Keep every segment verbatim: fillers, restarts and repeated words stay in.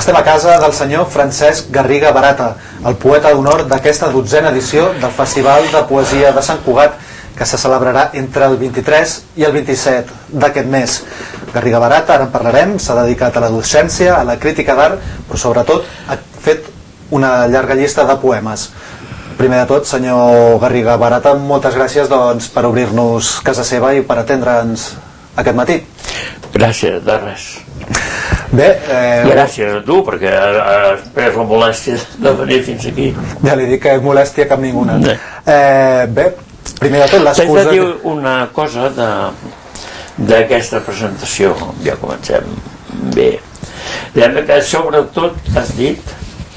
Estem a casa del senyor Francesc Garriga Barata, el poeta d'honor d'aquesta dotzena edició del Festival de Poesia de Sant Cugat, que se celebrarà entre el vint-i-tres i el vint-i-set d'aquest mes. Garriga Barata, ara en parlarem, s'ha dedicat a la docència, a la crítica d'art, però sobretot ha fet una llarga llista de poemes. Primer de tot, senyor Garriga Barata, moltes gràcies doncs, per obrir-nos casa seva i per atendre'ns aquest matí. Gràcies, de res. Bé, eh... gràcies a tu, perquè has pres la molèstia de venir fins aquí. Ja li dic que molèstia cap ninguna. Eh, bé, primer de tot, l'excusa... T'he de dir una cosa d'aquesta presentació. Ja comencem bé. Diguem que sobretot has dit...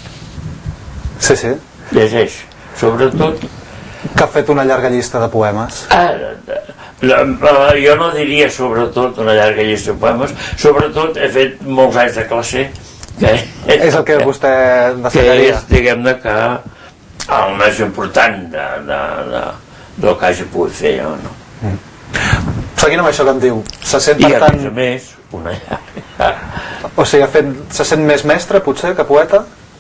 Sí, sí. Llegeix. Sobretot... Que ha fet una llarga llista de poemes. Ah, jo no diria sobretot una llarga llista de poemes, sobretot he fet molts anys de classe, que és el que vostè destacaria, que és, diguem-ne, que el més important de, de, de, del que hagi pogut fer jo, no? Mm. Seguint amb això que em diu, se sent per I a tant... més a més una llarga... O sigui, ha fet... se sent més mestre potser que poeta?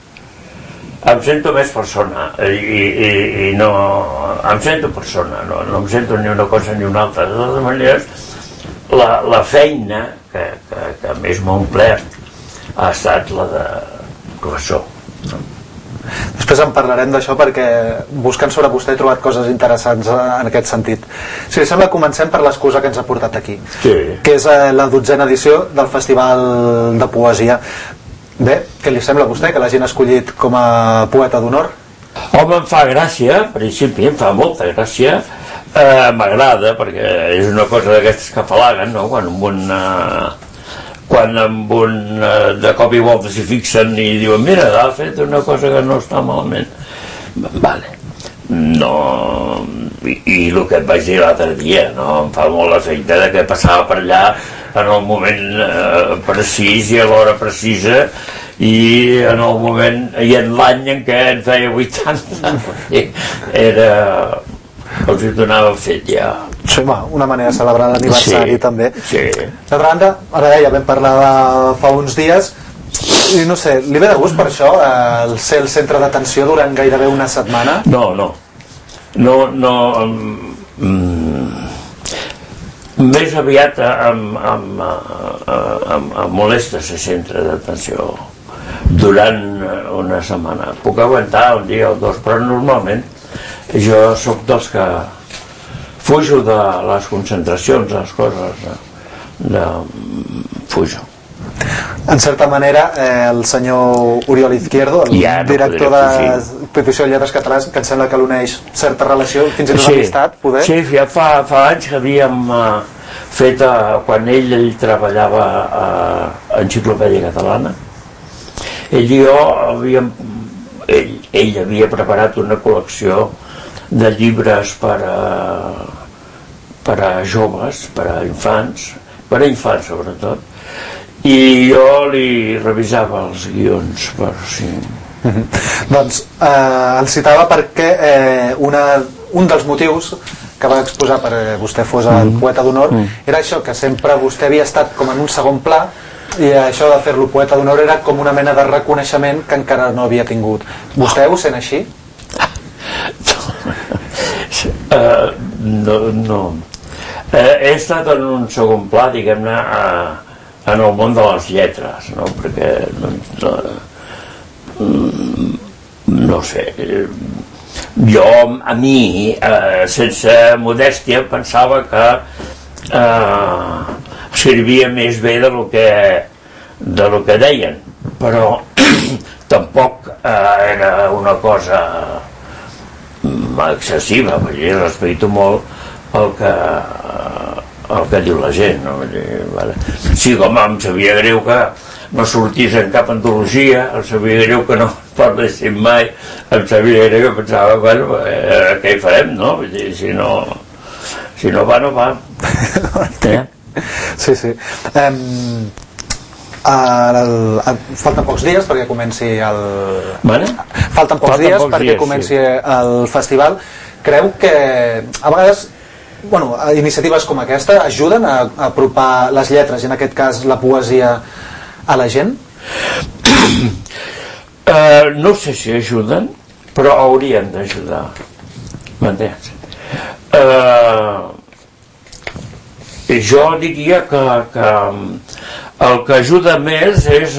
Em sento més persona i, i, i no... em sento persona, no, no em sento ni una cosa ni una altra. De totes maneres, la, la feina que, que, que més m'ha omplert ha estat la de professor. No? Després en parlarem d'això, perquè buscant sobre vostè he trobat coses interessants en aquest sentit. Si li sembla, comencem per l'excusa que ens ha portat aquí, sí. Que és la dotzena edició del Festival de Poesia. Bé, què li sembla a vostè que l'hagin escollit com a poeta d'honor? Home, em fa gràcia, en principi em fa molta gràcia, eh, m'agrada, perquè és una cosa d'aquestes que afalaguen, no? Quan amb un, eh, quan amb un eh, de cop i volta s'hi fixen i diuen, mira, ha fet una cosa que no està malament. Vale. No... I, i el que et vaig dir l'altre dia, no? Em fa molt l'efecte de que passava per allà en el moment eh, precís i a l'hora precisa i en el moment i en l'any en què en feia vuitanta era els hi donava fet ja. Sí, va, una manera de celebrar l'aniversari, sí, també. Sí. D'altra banda, ara deia, vam parlar de fa uns dies i no sé, li ve de gust per això el ser el centre d'atenció durant gairebé una setmana? No, no no, no um, més aviat em, em, em, em molesta ser centre d'atenció durant una setmana. Puc aguantar un dia o dos, però normalment jo sóc dels que fujo de les concentracions, les coses de, de, fujo. En certa manera, eh, el senyor Oriol Izquierdo, el ja no director de la Institució de Lletres Catalanes, que em sembla que l'uneix certa relació, fins i tot sí, amistat, poder? Sí, ja fa, fa anys que havíem uh, fet, uh, quan ell, ell treballava a uh, Enciclopèdia Catalana, ell i jo havíem, ell, ell havia preparat una col·lecció de llibres per a, per a joves, per a infants, per a infants sobretot, i jo li revisava els guions per si... Mm-hmm. Doncs eh, el citava perquè eh, una, un dels motius que va exposar perquè vostè fos el mm. poeta d'honor mm. era això, que sempre vostè havia estat com en un segon pla i això de fer-lo poeta d'honor era com una mena de reconeixement que encara no havia tingut. Vostè ho sent així? uh, no, no. Uh, he estat en un segon pla, diguem-ne, uh, en el món de les lletres, no? Perquè no, no, no sé, jo a mi eh, sense modèstia pensava que eh, servia més bé de lo que, de lo que deien, però tampoc eh, era una cosa excessiva, perquè respecto molt el que el que diu la gent, no? Vale. Sí, com em sabia greu que no sortís en cap antologia, em sabia greu que no parléssim mai, em sabia greu que pensava, bueno, eh, què hi farem, no? Vull dir, si no, si no va, no va. Eh? Sí, sí. Um, el, el, falten pocs dies perquè comenci el... Vale? Falten pocs falten dies pocs perquè dies, comenci sí. el festival. Creu que a vegades bueno, iniciatives com aquesta ajuden a, a apropar les lletres i en aquest cas la poesia a la gent? Uh, no sé si ajuden, però haurien d'ajudar. M'entens? Uh, jo diria que, que el que ajuda més és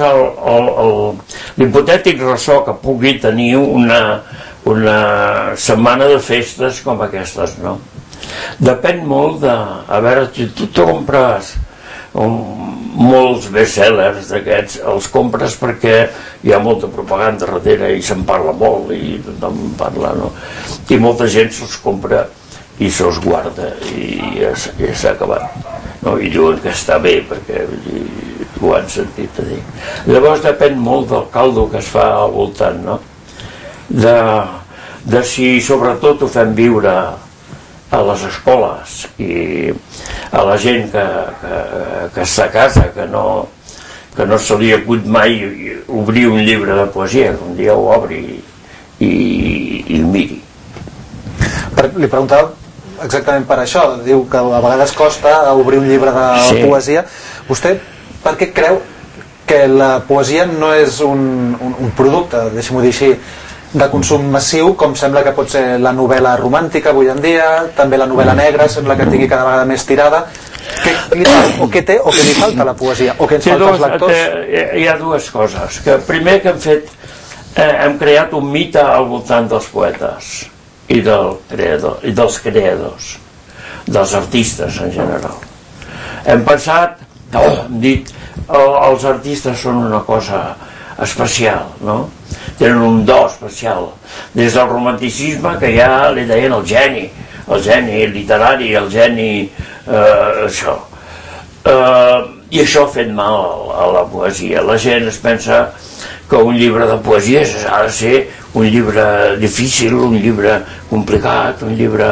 l'hipotètic ressò que pugui tenir una, una setmana de festes com aquestes, no? Depèn molt de... A veure, si tu te compres un, molts bestsellers d'aquests, els compres perquè hi ha molta propaganda darrere i se'n parla molt i tothom parla, no? I molta gent se'ls compra i se'ls guarda i ja, ja s'ha acabat, no? I diuen que està bé perquè i, ho han sentit a dir. Llavors depèn molt del caldo que es fa al voltant, no? De, de si sobretot ho fem viure a les escoles i a la gent que, que, que està a casa, que no, que no se li acut mai obrir un llibre de poesia, que un dia ho obri i, i miri. Per, li preguntava exactament per això, diu que a vegades costa obrir un llibre de sí. poesia. Vostè per què creu que la poesia no és un, un, un producte, deixem-ho dir així, de consum massiu, com sembla que pot ser la novel·la romàntica avui en dia, també la novel·la negra sembla que tingui cada vegada més tirada? Què, o què té o què li falta a la poesia? O què ens sí, falta dos, als lectors? Té, hi ha dues coses. Que primer que hem fet, eh, hem creat un mite al voltant dels poetes i, del creador, i dels creadors, dels artistes en general. Hem pensat, oh, hem dit, oh, els artistes són una cosa especial, no? Tenen un do especial. Des del romanticisme, que ja li deien el geni, el geni literari, el geni eh, això. Eh, I això ha fet mal a la poesia. La gent es pensa que un llibre de poesia ha de ser un llibre difícil, un llibre complicat, un llibre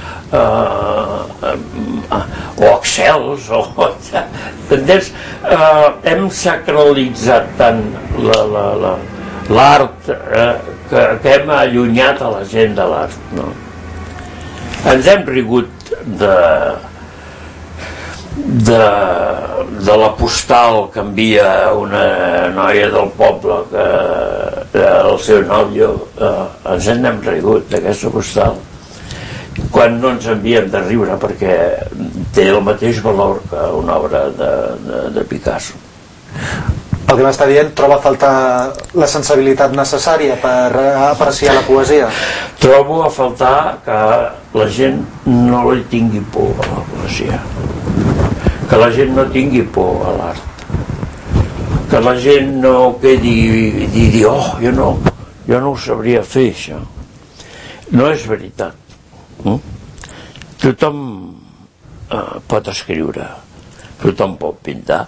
eh, eh, o excels, o... Entens? Eh, hem sacralitzat tant la... la, la l'art eh, que, que hem allunyat a la gent de l'art, no? Ens hem rigut de de, de la postal que envia una noia del poble que el seu nòvio eh, ens en hem rigut d'aquesta postal quan no ens enviem de riure perquè té el mateix valor que una obra de, de, de Picasso. El que m'està dient, troba a faltar la sensibilitat necessària per apreciar la poesia? Trobo a faltar que la gent no li tingui por a la poesia, que la gent no tingui por a l'art, que la gent no quedi i digui, oh, jo no, jo no ho sabria fer, això. No és veritat. Mm? Tothom eh, pot escriure, tothom pot pintar,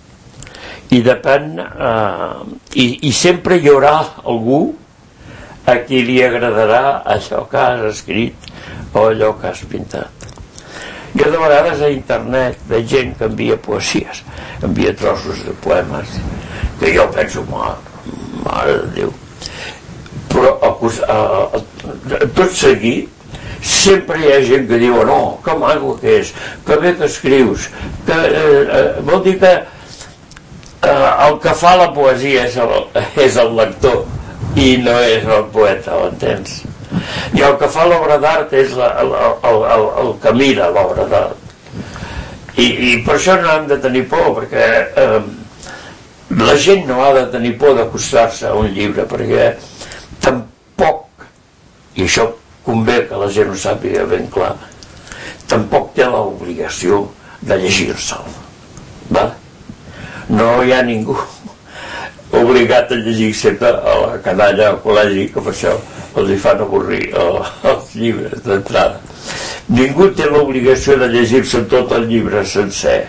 i depèn eh, i, i sempre hi haurà algú a qui li agradarà allò que has escrit o allò que has pintat. Jo de vegades a internet veig gent que envia poesies, envia trossos de poemes que jo penso, mare de Déu, però a, a, a, tot seguit sempre hi ha gent que diu, no, que maco que és, que bé que escrius, que eh, eh, vol dir que Uh, el que fa la poesia és el, és el lector i no és el poeta, ho entens? I el que fa l'obra d'art és la, el, el, el, el que mira l'obra d'art. I, I per això no hem de tenir por, perquè eh, la gent no ha de tenir por d'acostar-se a un llibre, perquè tampoc, i això convé que la gent ho sàpiga ben clar, tampoc té l'obligació de llegir-se'l. Val? No hi ha ningú obligat a llegir sempre a la canalla al col·legi, que per això els hi fan avorrir els llibres d'entrada. Ningú té l'obligació de llegir-se tot el llibre sencer.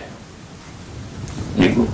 Ningú.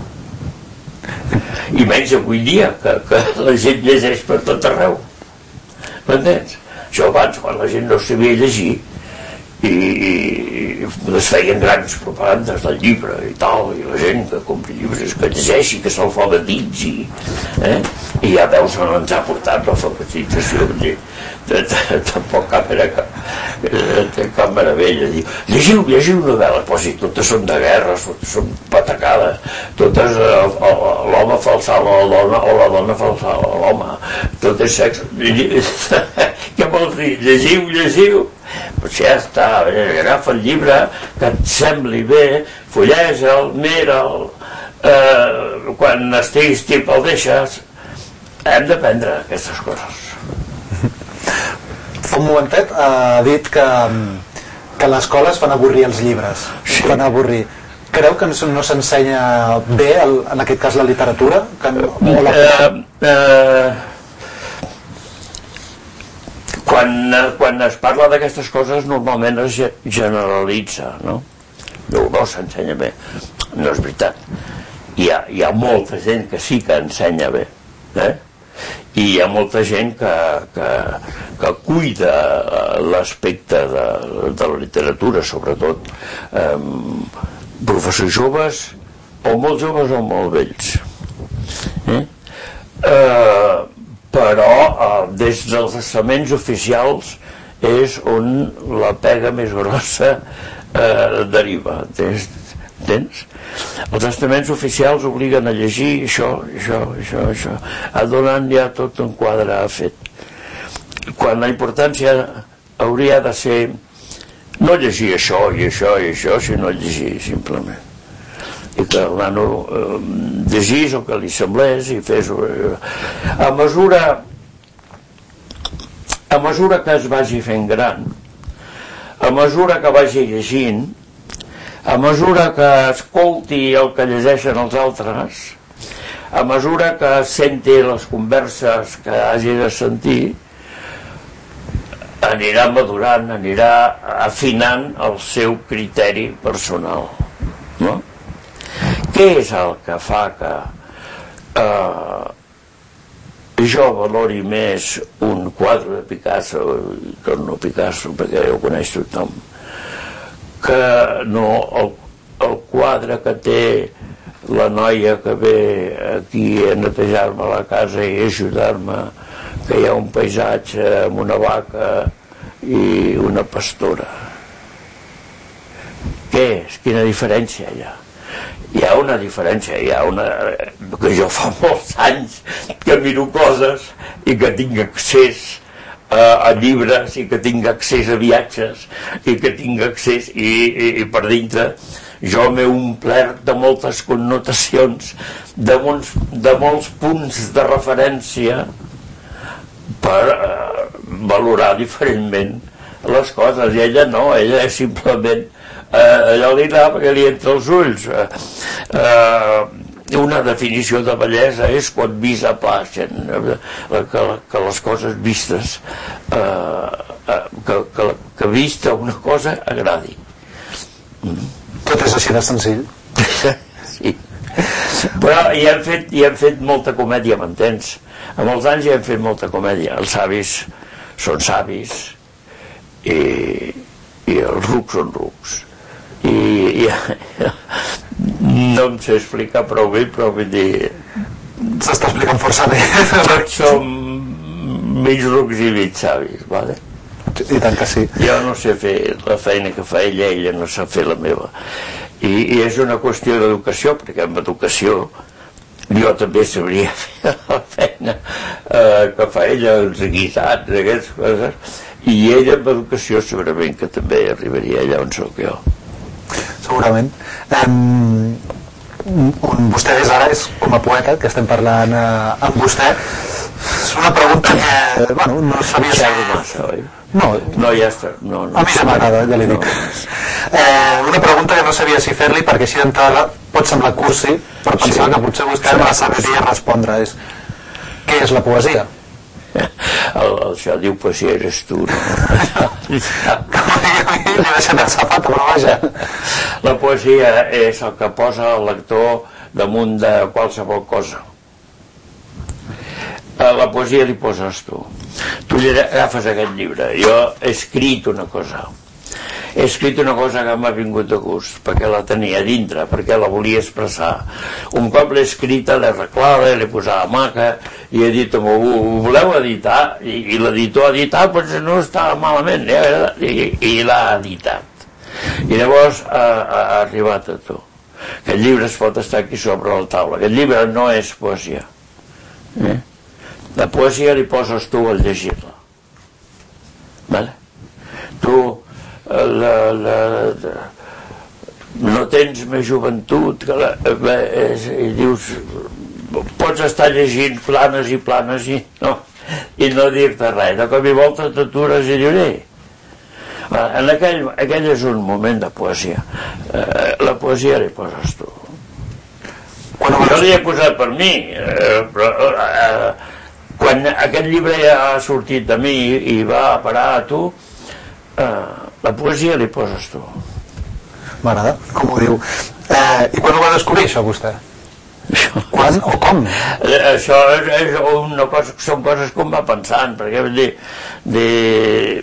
I menys avui dia, que, que la gent llegeix per tot arreu. M'entens? Això abans, quan la gent no sabia llegir, i, i es feien grans propagandes del llibre i tal, i la gent que compri llibres, que llegeixi, que s'alfabetitzi, eh? I ja veus on ens ha portat l'alfabetització. Tampoc cap era cap, cap meravella, diu, llegiu, llegiu novel·la, però si totes són de guerra, són patacades, totes l'home falsava a la dona o la dona falsava a l'home, tot és sexe. Què vols dir? Llegiu, llegiu. Però si ja està, agafa el llibre que et sembli bé, fulleja-el, mira'l, eh, quan estiguis tip el deixes. Hem d'aprendre aquestes coses. Fa un momentet ha dit que, que a l'escola es fan avorrir els llibres. Sí. Fan avorrir. Creu que no s'ensenya bé, el, en aquest cas, la literatura? Que no, o la... eh, eh, quan, quan es parla d'aquestes coses normalment es generalitza, no? No, no s'ensenya bé. No és veritat. Hi ha, hi ha molta gent que sí que ensenya bé, eh? I hi ha molta gent que, que, que cuida l'aspecte de, de la literatura, sobretot eh, professors joves, o molt joves o molt vells. Eh? Eh, però eh, des dels estaments oficials és on la pega més grossa eh, deriva. Des, Entens? Els estaments oficials obliguen a llegir això, això, això, això, a donant ja tot un quadre fet. Quan la importància hauria de ser no llegir això i això i això, sinó llegir simplement. I que el nano eh, llegís el que li semblés i fes... Eh, a mesura a mesura que es vagi fent gran, a mesura que vagi llegint, a mesura que escolti el que llegeixen els altres, a mesura que senti les converses que hagi de sentir, anirà madurant, anirà afinant el seu criteri personal, no? Què és el que fa que eh, jo valori més un quadre de Picasso que no Picasso, perquè ja ho coneix tothom, que no el, el quadre que té la noia que ve aquí a netejar-me la casa i ajudar-me, que hi ha un paisatge amb una vaca i una pastora. Què és? Quina diferència hi ha? Hi ha una diferència, hi ha una... que jo fa molts anys que miro coses i que tinc accés a llibres i que tinc accés a viatges i que tinc accés i, i, i per dintre jo m'he omplert de moltes connotacions, de molts, de molts punts de referència per eh, valorar diferentment les coses, i ella no, ella és simplement eh, allò li anava perquè li entra els ulls. eh, eh, una definició de bellesa és quan vis a plàcen, que, que les coses vistes eh, que, que, que vista una cosa agradi. mm. Tot és així de senzill. Sí, però hi hem fet, hi hem fet molta comèdia, m'entens? Amb els anys hi hem fet molta comèdia. Els savis són savis i, i els rucs són rucs i, i no em sé explicar prou bé, però vull dir... S'està explicant força bé. Tots som mig rucs i mig savis, vale? I tant que sí. Jo no sé fer la feina que fa ella, ella no sap fer la meva. I, i és una qüestió d'educació, perquè amb educació jo també sabria fer la feina eh, que fa ella, els guisats, aquestes coses, i ella amb educació segurament que també arribaria allà on soc jo. Segurament. Um, on vostè és ara és com a poeta, que estem parlant uh, amb vostè. És una pregunta que, bueno, no sabia... Xerro massa, oi? No, no, ja està. No, no. A mi ja m'agrada, ja li dic. No. Eh, una pregunta que no sabia si fer-li, perquè així d'entrada pot semblar cursi, però pensava sí. que potser vostè sí. me la sabria respondre. És, què és la poesia? El, el, això diu poesia eres tu, no? Li deixem el sapat, però vaja. La poesia és el que posa el lector damunt de qualsevol cosa. La poesia li poses tu. Tu agafes aquest llibre. Jo he escrit una cosa. he escrit una cosa que m'ha vingut de gust, perquè la tenia dintre, perquè la volia expressar. Un cop l'he escrita, l'he arreglada, l'he posada maca, i he dit, ho, ho voleu editar? I, i l'editor ha dit, ah, doncs no està malament, eh? i, i l'ha editat. I llavors ha, ha arribat a tu. Aquest llibre es pot estar aquí sobre la taula. Aquest llibre no és poesia. Eh? La poesia li poses tu al llegir-la. Vale? Tu la, la, la, no tens més joventut que la, és, i dius pots estar llegint planes i planes i no, i no dir-te res, de cop i volta t'atures i dius ei. En aquell, aquell és un moment de poesia. Eh, la poesia li poses tu. Jo l'hi he posat per mi, eh, però eh, quan aquest llibre ja ha sortit de mi i va a parar a tu, eh, la poesia li poses tu. M'agrada, com ho diu. Eh, I quan ho va descobrir, això, vostè? Quan o com? Eh, això és, és una cosa, són coses com va pensant, perquè vull dir, de...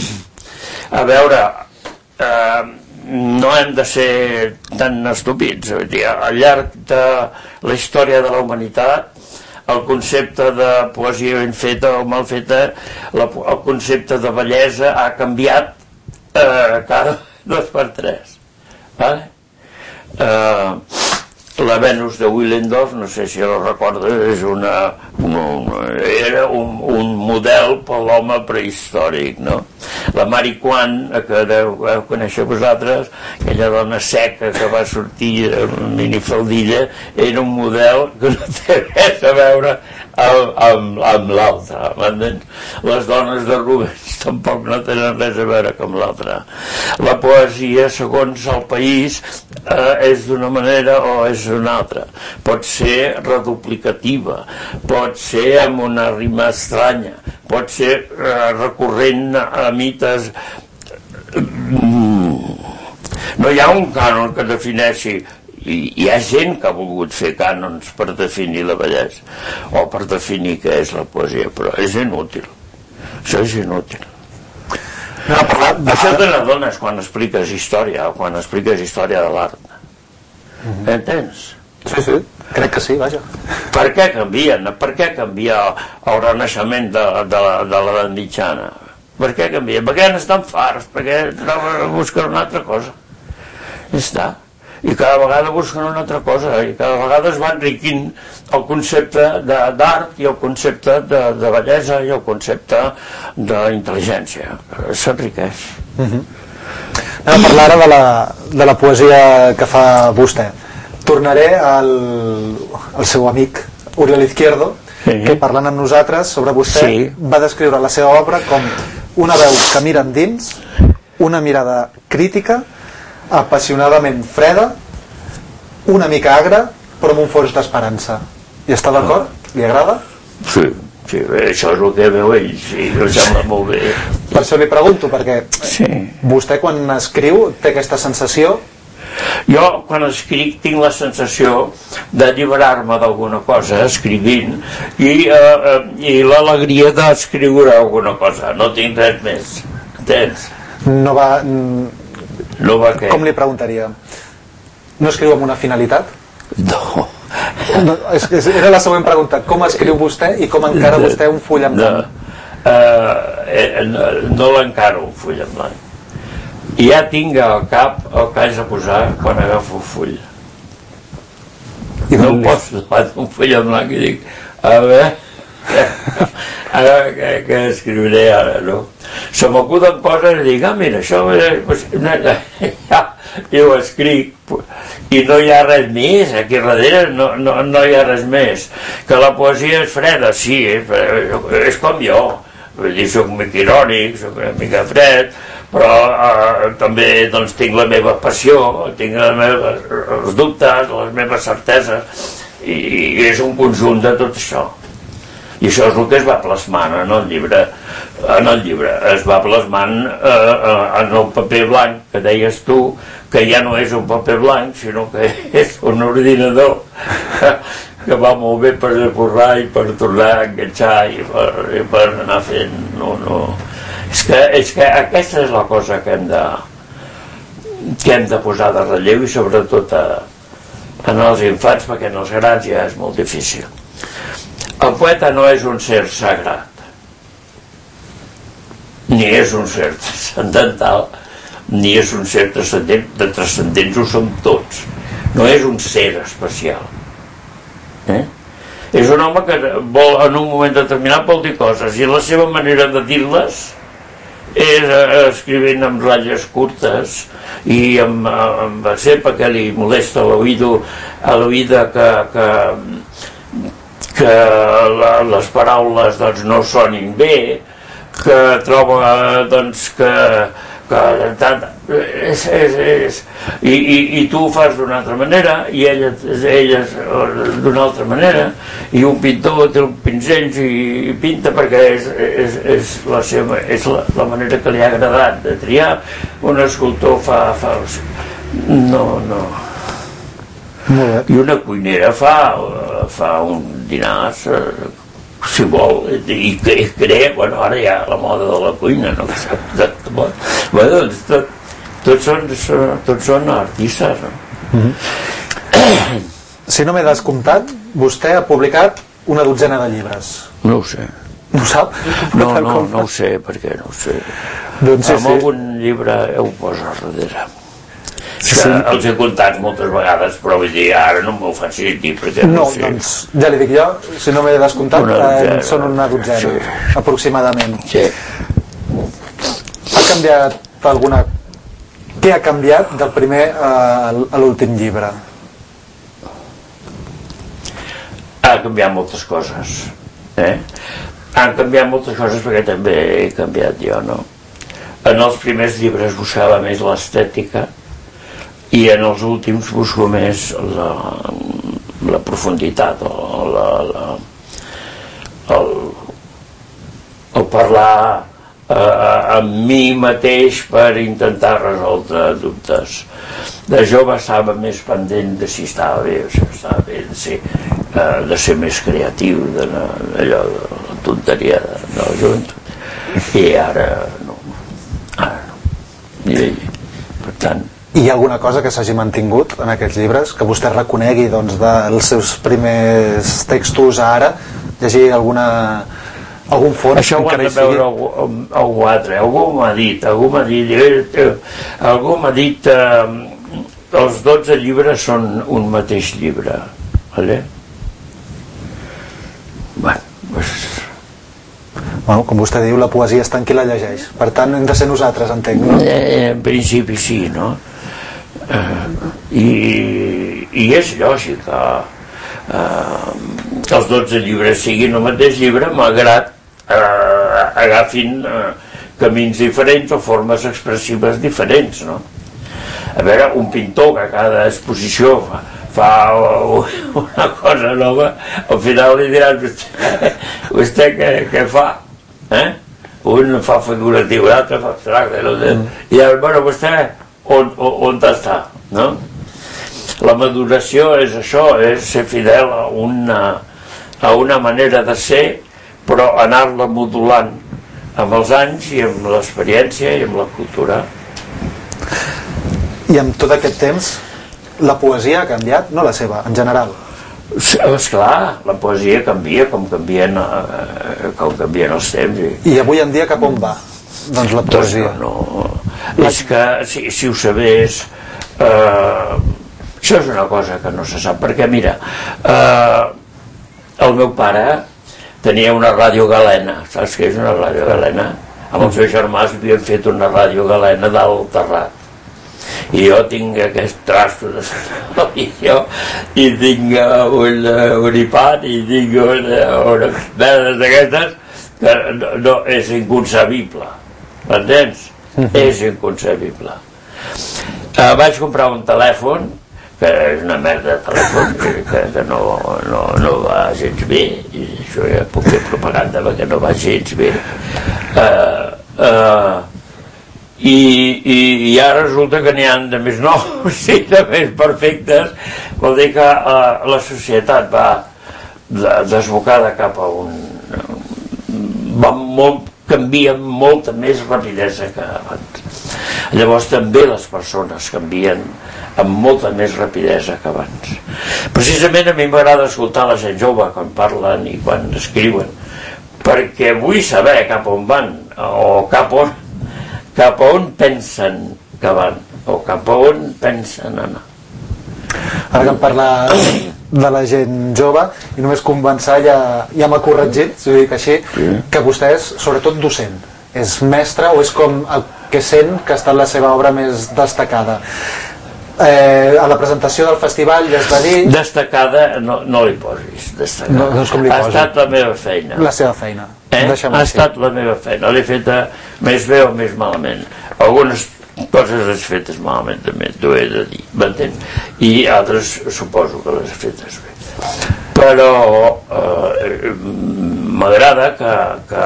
a veure, eh, no hem de ser tan estúpids. Vull dir, al llarg de la història de la humanitat, el concepte de poesia ben feta o mal feta, la, el concepte de bellesa ha canviat eh, cada dos per tres. Vale? Eh, la Venus de Willendorf, no sé si la recorda, és una, una, era un, un model per l'home prehistòric, no? La Mary Quant, que deu conèixer vosaltres, aquella dona seca que va sortir en minifaldilla, era un model que no té res a veure amb, amb, amb l'altre. Les dones de Rubens tampoc no tenen res a veure amb l'altre. La poesia, segons el país, eh, és d'una manera o és d'una altra. Pot ser reduplicativa, pot ser amb una rima estranya, pot ser eh, recorrent a mites. No hi ha un cànon que defineixi. I hi ha gent que ha volgut fer cànons per definir la bellesa o per definir què és la poesia, però és inútil. Això és inútil. No, parlar, això te n'adones quan expliques història o quan expliques història de l'art. Mm-hmm. Entens? Sí, sí, crec que sí, vaja. Per què canvien? Per què canvia el renaixement de, de, de l'edat mitjana? Per què canvien? Perquè n'estan farts, perquè busquen una altra cosa. Ja està. I cada vegada busquen una altra cosa, i cada vegada es va enriquint el concepte d'art i el concepte de, de bellesa i el concepte d'intel·ligència. S'enriqueix. Uh-huh. Anem a parlar ara de la, de la poesia que fa vostè. Tornaré al, al seu amic Oriol Izquierdo, sí, que parlant amb nosaltres sobre vostè, sí, va descriure la seva obra com una veu que mira endins, una mirada crítica, apassionadament freda, una mica agra, però amb un fons d'esperança. I està d'acord? Li agrada? Sí, sí, això és el que veu ell, sí, em sembla molt bé. Per això li pregunto, perquè sí, vostè quan escriu té aquesta sensació? Jo quan escric tinc la sensació d'alliberar-me d'alguna cosa escrivint i, eh, i l'alegria d'escriure alguna cosa, no tinc res més. Entens? No va... No va què? Com li preguntaria? No escriu amb una finalitat? No. no és, és, era la següent pregunta. Com escriu vostè i com encara vostè un full en blanc? No, uh, no, no l'encaro un full en blanc. I ja tinc al cap el que haig de posar quan agafo un full. I no em poso davant un full en blanc i dic, a veure, ara què, què escriuré ara, no? Se m'acuden coses i dic, ah, mira, això pues, no, ja, i ho escric i no hi ha res més aquí darrere, no, no, no hi ha res més. Que la poesia és freda, sí, és, és com jo, vull dir, soc una mica irònic, soc una mica fred, però eh, també doncs, tinc la meva passió, tinc les meves, els dubtes, les meves certeses, i, i és un conjunt de tot això. I això és el que es va plasmant en el llibre. En el llibre es va plasmant eh, eh, en el paper blanc que deies tu, que ja no és un paper blanc, sinó que és un ordinador que va molt bé per esborrar i per tornar a enganxar i per, i per anar fent. No, no. És, que, és que aquesta és la cosa que hem de, que hem de posar de relleu, i sobretot a, en els infants, perquè en els grans ja és molt difícil. El poeta no és un ser sagrat, ni és un ser transcendental, ni és un ser transcendent. De transcendents ho som tots, no és un ser especial, eh? És un home que vol, en un moment determinat vol dir coses, i la seva manera de dir-les és escrivint amb ratlles curtes i amb, amb cepa que li molesta a l'oïdo, a l'oïda que, que, que la, les paraules doncs, no sonin bé, que troba doncs, que, que tant, és, és, és, i, i, i tu ho fas d'una altra manera i ella, ella d'una altra manera, i un pintor té un pinzells i, i pinta perquè és, és, és, la, seva, és la, la manera que li ha agradat de triar. Un escultor fa, fa no, no i una cuinera fa, fa un dinar si vol, i crea, bueno, ara hi ha la moda de la cuina, no? Bueno, doncs tot, tots són, tots són artistes, no? Mm-hmm. Si no m'he descomptat, vostè ha publicat una dotzena de llibres. No ho sé. No ho sap? No, no, no ho sé, perquè no ho sé. Doncs sí, amb sí. algun llibre ho poso darrere. Sí, que sí. Els he contat moltes vegades, però vull dir, ara no m'ho faci dir perquè no, no sé. Doncs ja li dic jo, si no m'he descomptat, eh, són una dotzena, sí. Aproximadament. Sí. Ha canviat alguna... Què ha canviat del primer a l'últim llibre? Ha canviat moltes coses, eh? Han canviat moltes coses perquè també he canviat jo, no? En els primers llibres buscava més l'estètica, i en els últims busco més la, la profunditat, la, la, el, el parlar eh, amb mi mateix per intentar resoldre dubtes. De jove estava més pendent de si estava bé o si estava bé, de ser, eh, de ser més creatiu, de, d'allò de la tonteria de, de la joventut, i ara no, ara no, i per tant. Hi ha alguna cosa que s'hagi mantingut en aquests llibres, que vostè reconegui doncs, dels seus primers textos a ara, llegir alguna, algun fons? Això ho ha de veure algú, algú altre, algú m'ha dit, algú m'ha dit, eh, algú m'ha dit, eh, els dotze llibres són un mateix llibre, vale? Bueno, pues... Bueno, com vostè diu, la poesia està en qui la llegeix, per tant hem de ser nosaltres, entenc, no? Eh, en principi sí, no? Eh, i, i és lògic que eh, els dotze llibres siguin el mateix llibre, malgrat eh, agafin eh, camins diferents o formes expressives diferents, no? A veure, un pintor que a cada exposició fa, fa una cosa nova, al final li diran vostè, vostè què, què fa? Eh? Un fa figuratiu, l'altre fa abstracte, no? I llavors, bueno, vostè on, on, on està, no? La maduració és això, és ser fidel a una, a una manera de ser, però anar-la modulant amb els anys i amb l'experiència i amb la cultura. I amb tot aquest temps la poesia ha canviat, no la seva, en general? Esclar, la poesia canvia com canvien, eh, com canvien els temps. I, I avui en dia cap on va? Doncs la poesia. Doncs no, no. És que si, si ho sabés, eh, això és una cosa que no se sap, perquè mira, eh, el meu pare tenia una ràdio galena, saps què és una ràdio galena? Amb els meus germans havien fet una ràdio galena dalt al terrat. I jo tinc aquest trasto de televisió i tinc un, un iPad i tinc una, unes merdes d'aquestes que no, no, és inconcebible, m'entens? És inconcebible. Uh, vaig comprar un telèfon que és una merda de telèfon que, que no, no, no va gens bé, i això ja puc fer propaganda perquè no va gens bé. Uh, uh, I, i, i ara resulta que n'hi ha de més nous i de més perfectes. Vol dir que uh, la societat va de, desbocada cap a un... va molt, canvia amb molta més rapidesa que abans. Llavors també les persones canvien amb molta més rapidesa que abans. Precisament a mi m'agrada escoltar la gent jove quan parlen i quan escriuen, perquè vull saber cap on van o cap on, cap on pensen que van o cap on pensen anar. Ara que em parla de la gent jove, i només començar ja, ja m'ha corregit, si ho dic així, sí. Que vostè és sobretot docent, és mestre o és com el que sent que ha estat la seva obra més destacada. Eh, a la presentació del festival ja es va dir... Destacada no, no li posis, destacada. No, doncs com li ha posi? Estat la meva feina. La seva feina. Eh? Ha així. Estat la meva feina. L'he feta més bé o més malament. Algunes coses les fetes malament també, t'ho he de dir, m'entens? I altres suposo que les fetes bé. Però eh, m'agrada que, que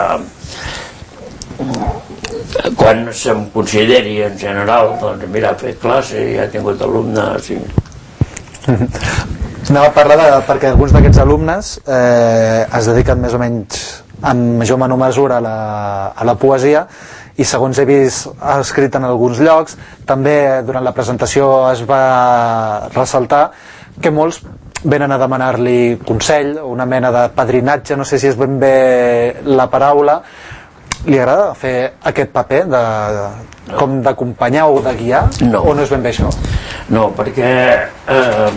quan se'm consideri en general, doncs mira, ha fet classe i ha tingut alumnes i... Anava a parlar de, perquè alguns d'aquests alumnes eh, es dediquen més o menys en major o menor mesura a la, a la poesia, i segons he vist ha escrit en alguns llocs, també durant la presentació es va ressaltar que molts venen a demanar-li consell, una mena de padrinatge, no sé si és ben bé la paraula. Li agrada fer aquest paper de, de, com d'acompanyar o de guiar, no. O no és ben bé això? No, perquè eh,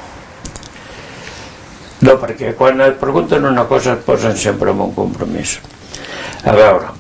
no, perquè quan et pregunten una cosa et posen sempre en un compromís. A veure,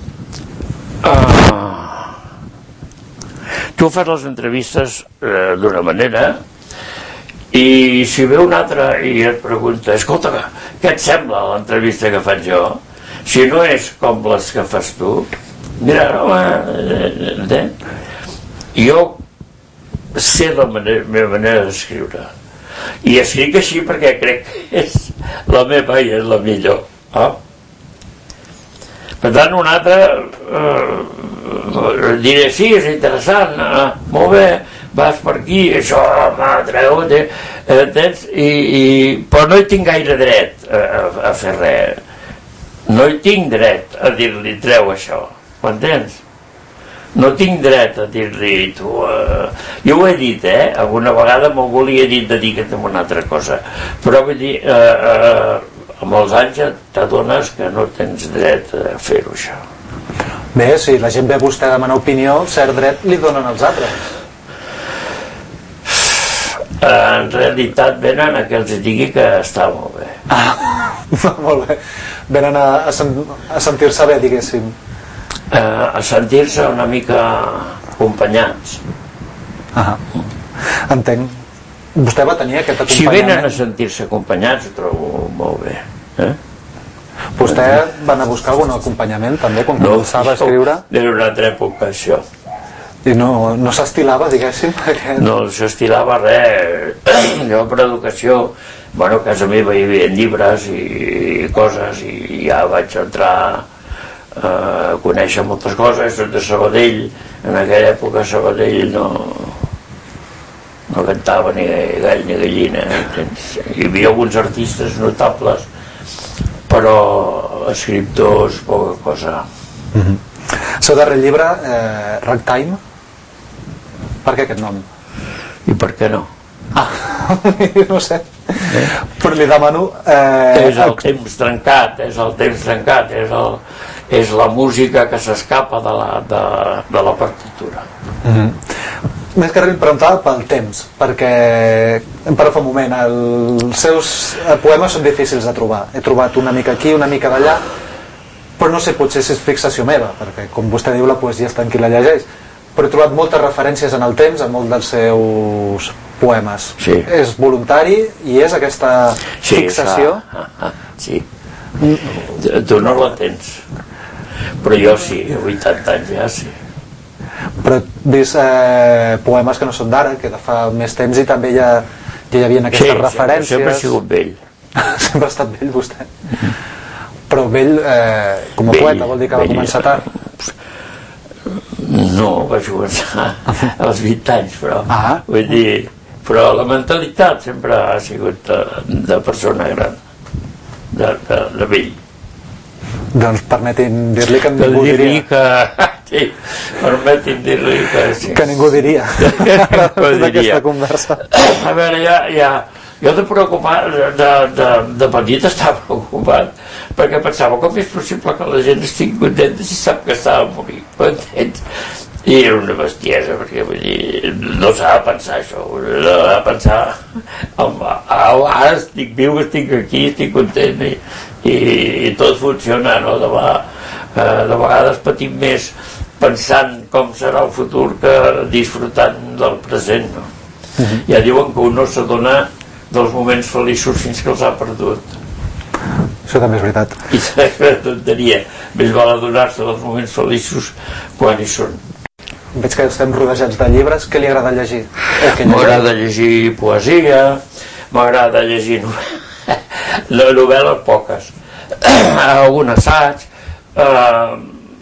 Uh, tu fas les entrevistes uh, d'una manera, i si ve un altre i et pregunta, escolta, què et sembla l'entrevista que faig jo? Si no és com les que fas tu, mira, no, eh, eh, jo sé la manera, meva manera d'escriure, i escric així perquè crec que és la meva i és la millor. Oh? Per tant, un altre eh, diré, sí, és interessant, eh, molt bé, vas per aquí, això m'atreu, eh, entens? I, i, però no hi tinc gaire dret a, a, a fer res. No hi tinc dret a dir-li, treu això, m'entens? No tinc dret a dir-li, tu... Eh, jo ho he dit, eh? Alguna vegada m'ho volia dir dedica't a una altra cosa, però vull dir... Eh, eh, amb els anys t'adones que no tens dret a fer-ho, això. Bé, si la gent ve a vostè a demanar opinió, cert dret li donen els altres. En realitat venen a que els digui que està molt bé. Ah, molt bé. Venen a, a, sen, a sentir-se bé, diguéssim. Eh, a sentir-se una mica acompanyats. Ah, entenc. Vostè va tenir aquest acompanyament? Si venen a sentir-se acompanyats, ho trobo molt bé. Eh? Vostè va anar a buscar algun acompanyament també quan no, començava a escriure? Era una altra època, això. I no, no s'estilava, diguéssim? Aquest... No s'estilava res. Jo per educació, bueno, a casa meva hi havia llibres i, i coses, i ja vaig entrar eh, a conèixer moltes coses. Soc de Sabadell, en aquella època Sabadell no... no cantava ni gall ni gallina, hi havia alguns artistes notables, però escriptors, poca cosa. Mm-hmm. Seu darrer llibre, eh, Ragtime, per què aquest nom? I per què no? Ah, no sé, eh? Però li demano... Eh, és el temps trencat, és el temps trencat, és, el, és la música que s'escapa de, la, de, de la partitura. Mm-hmm. Més que res preguntava pel temps, perquè em parla fa un moment, els seus poemes són difícils de trobar. He trobat una mica aquí, una mica d'allà, però no sé, potser si és fixació meva, perquè com vostè diu la poesia està en qui la llegeix, però he trobat moltes referències en el temps en molts dels seus poemes. Sí. És voluntari i és aquesta sí, fixació? Ah, ah, sí, tu no la tens, però jo sí, a vuitanta anys ja sí. Però vist eh, poemes que no són d'ara, que de fa més temps, i també ja, ja hi havia aquestes sí, referències. Sempre he sigut vell. Sempre ha estat vell vostè. Però vell eh, com a vell, poeta vol dir que vell, va començar tard? No, vaig començar als vint anys, però ah. vull dir, però la mentalitat sempre ha sigut de, de persona gran, de, de, de vell. Doncs permetin dir-li que em que voldria... que Sí, permeti'm dir-li que sí. Que ningú diria d'aquesta conversa. A veure, ja, ja, jo de preocupar, de, de, de petit estava preocupat, perquè pensava com és possible que la gent estigui contenta si sap que estava a morir, m'entens? I era una bestiesa, perquè vull dir, no s'ha de pensar això, no s'ha de pensar, home, ara estic viu, estic aquí, estic content, i, i, i tot funciona, no? Demà, eh, de vegades patim més pensant com serà el futur que disfrutant del present, no? Uh-huh. Ja diuen que un no s'adona dels moments feliços fins que els ha perdut. Això també és veritat. I és una tonteria, més val adonar-se dels moments feliços quan hi són. Veig que estem rodejats de llibres. Què li agrada llegir? M'agrada llegir poesia, m'agrada llegir novel·les poques, algun assaig, eh,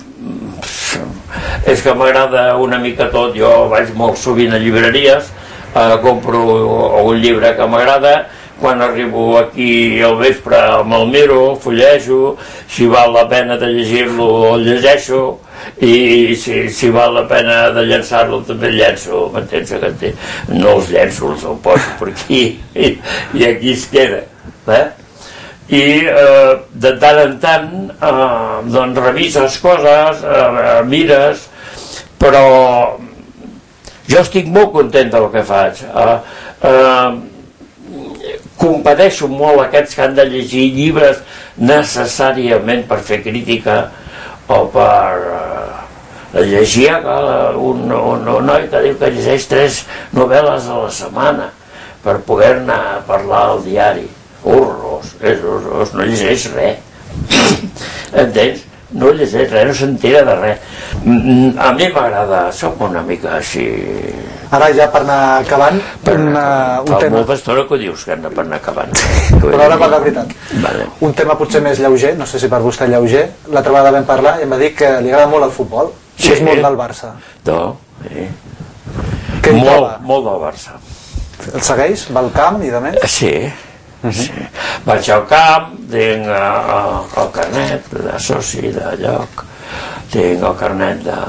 és que m'agrada una mica tot. Jo vaig molt sovint a llibreries, eh, compro algun llibre que m'agrada, quan arribo aquí al vespre me'l miro, fullejo, si val la pena de llegir-lo el llegeixo, i si, si val la pena de llançar-lo també el llenço, m'entens? No els llenço, els el poso per aquí i, i aquí es queda, eh? I eh, de tant en tant eh, doncs revises coses, eh, mires, però jo estic molt content del que faig. eh, eh, competeixo molt aquests que han de llegir llibres necessàriament per fer crítica o per eh, llegir un, un, un noi que diu que llegeix tres novel·les a la setmana per poder-ne a parlar al diari. Horrors, és horrors, no llegeix res. Entens? No llegeix res, no s'entera de res. A mi m'agrada, som una mica així... Ara ja per anar acabant, per una, un fa tema... molta estona que ho dius, que hem de per anar acabant. Però ara va de veritat. Vale. Un tema potser més lleuger, no sé si per vostè lleuger. L'altra vegada vam parlar i em va dir que li agrada molt el futbol. Sí. És molt del Barça. No, sí. Què hi molt, troba? molt del Barça. El segueix? Va al camp i de més? Sí. Uh-huh. Sí. Vaig al camp, tinc uh, el carnet de soci de lloc, tinc el carnet de,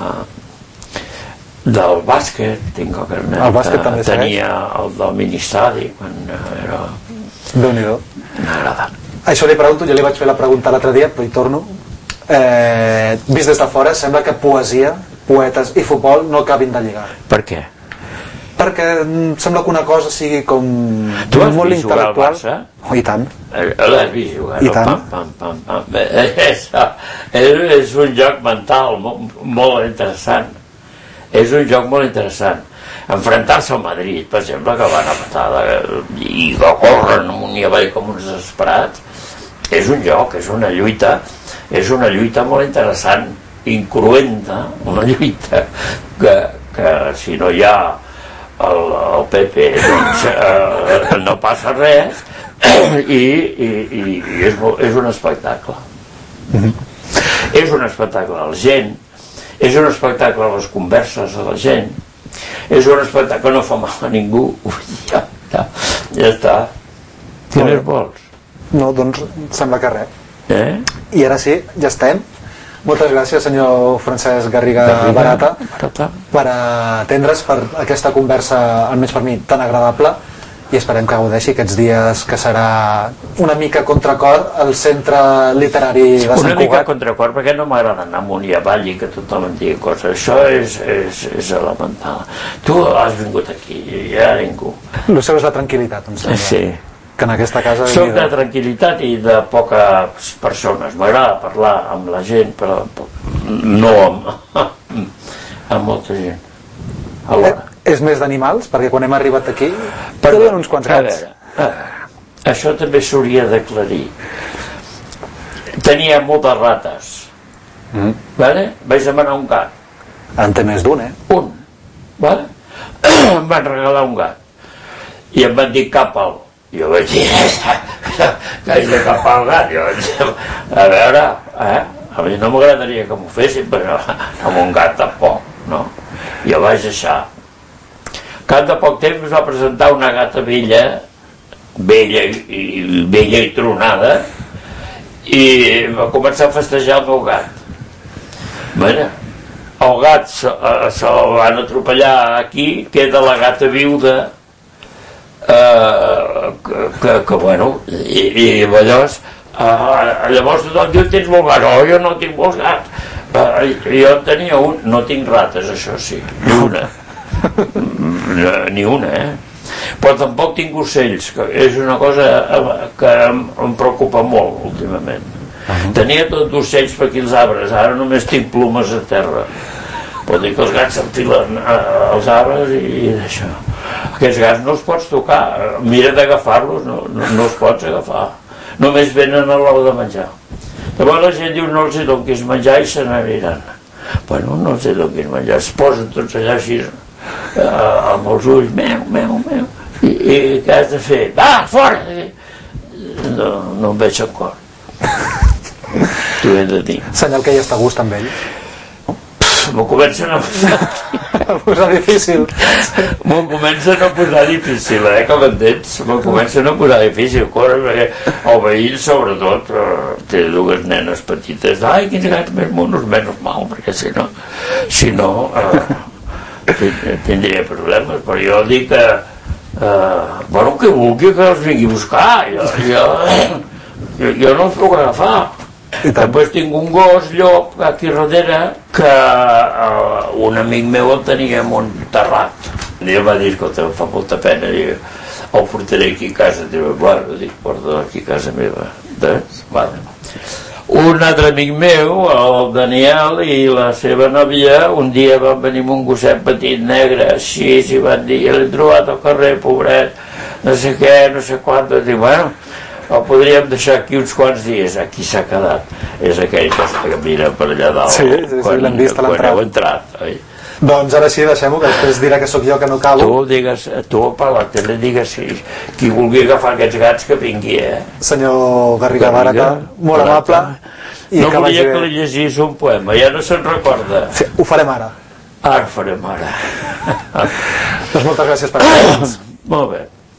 del bàsquet, tinc el carnet el bàsquet també tenia el del ministeri quan era... Déu-n'hi-do. M'agrada. Això li pregunto, jo li vaig fer la pregunta l'altre dia, però hi torno. Eh, vist des de fora, sembla que poesia, poetes i futbol no acabin de lligar. Per què? Perquè sembla que una cosa sigui com tu has molt vist jugar al Barça? Oh, i tant. L'has vist jugar, I no? tant. Pam, pam, pam, pam. És, és un joc mental molt, molt interessant. És un joc molt interessant. Enfrontar-se al Madrid, per exemple, que van a patada i que corren amunt i avall com uns desesperats, és un joc, és una lluita, és una lluita molt interessant, incruenta, una lluita que, que si no hi ha el, el P P doncs eh, no passa res i, i, i, i és, és un espectacle. Mm-hmm. És un espectacle a la gent, és un espectacle a les converses a la gent, és un espectacle que no fa mal a ningú. Ja, ja, ja està. Què més vols? No, doncs sembla que res. Eh? I ara sí, ja estem. Moltes gràcies, senyor Francesc Garriga, Garriga Barata, Barata, per atendre's per aquesta conversa, almenys per mi, tan agradable, i esperem que gaudeixi aquests dies que serà una mica contracor al Centre Literari de Sant Cugat. Una mica contracor perquè no m'agrada anar amunt i avall i que tothom em digui coses. Això és, és, és elemental. Tu has vingut aquí, ja ningú. El seu és la tranquil·litat, em sembla. Sí. Que en aquesta casa... Soc de tranquil·litat i de poques persones. M'agrada parlar amb la gent, però no amb, amb molta gent. Alhora. És més d'animals? Perquè quan hem arribat aquí hi havia uns quants gats. A veure, això també s'hauria d'aclarir. Tenia moltes rates. Mm. Vale? Vaig demanar un gat. En té més d'un, eh? Un. Vale? Em van regalar un gat. I em van dir Capal. Jo vaig dir que haig de capar el gat. Jo vaig dir, a veure, eh? A mi no m'agradaria que m'ho fessin, però amb un gat tampoc, no? Jo vaig deixar. Cap de poc temps es va presentar una gata vella, vella i, vella i tronada, i va començar a festejar el meu gat. Bueno, el gat se, se el van atropellar aquí, queda la gata viuda, eh, que, que, que bueno, i, i llavors Uh, llavors tothom diu tens molt gat, oh, jo no tinc molts gats, uh, jo tenia un, no tinc rates, això sí, ni una ni una, eh però tampoc tinc ocells, que és una cosa que em, em preocupa molt últimament. Uh-huh. Tenia tot d'ocells per aquí els arbres, ara només tinc plomes a terra. Pot dir que els gats s'enfilen als arbres i, i d'això. Aquests gats no els pots tocar, mira d'agafar-los, no, no, no els pots agafar, només venen a l'hora de menjar. Llavors la gent diu no els hi donquis menjar i se n'aniran. Bueno, no els hi donquis menjar, es posen tots allà així eh, amb els ulls, meu, meu, meu, i, i què has de fer? Va, fora! No, no em veig en cor. T'ho he de dir. Senyal que ja està a gust amb ell. M'ho comencen a posar a posar difícil. M'ho comencen a posar difícil, eh, com entens? M'ho comencen a posar difícil, córrer, perquè el veí, sobretot, eh, té dues nenes petites. Ai, quins gats més monos, menys mal, perquè si no, si no, eh, tindria problemes. Però jo dic que, eh, bueno, que vulgui que els vingui a buscar. Jo, jo, jo, jo no els puc agafar. Després tinc un gos llop aquí darrere que uh, un amic meu el tenia en un terrat i em va dir, escolta, em fa molta pena i el portaré aquí a casa teva. Bueno, dic, porta aquí a casa meva. Doncs, vale. Un altre amic meu, el Daniel, i la seva nòvia un dia van venir amb un gosset petit negre així i van dir, l'he trobat al carrer, pobret, no sé què, no sé quant. Dic, bueno, el podríem deixar aquí uns quants dies. Aquí s'ha quedat. És aquell que mira per allà dalt. Sí, sí, sí, l'hem vist a l'entrada. Quan heu entrat, oi? Doncs ara sí, deixem-ho, que després dirà que sóc jo que no calo. Tu digues, tu per la tele digues si qui vulgui agafar aquests gats que vingui, eh? Senyor Garriga Barata, molt amable. I no volia que li llegís un poema, ja no se'n recorda. Sí, ho farem ara. Ara ho farem ara. Doncs moltes gràcies per això. Molt bé.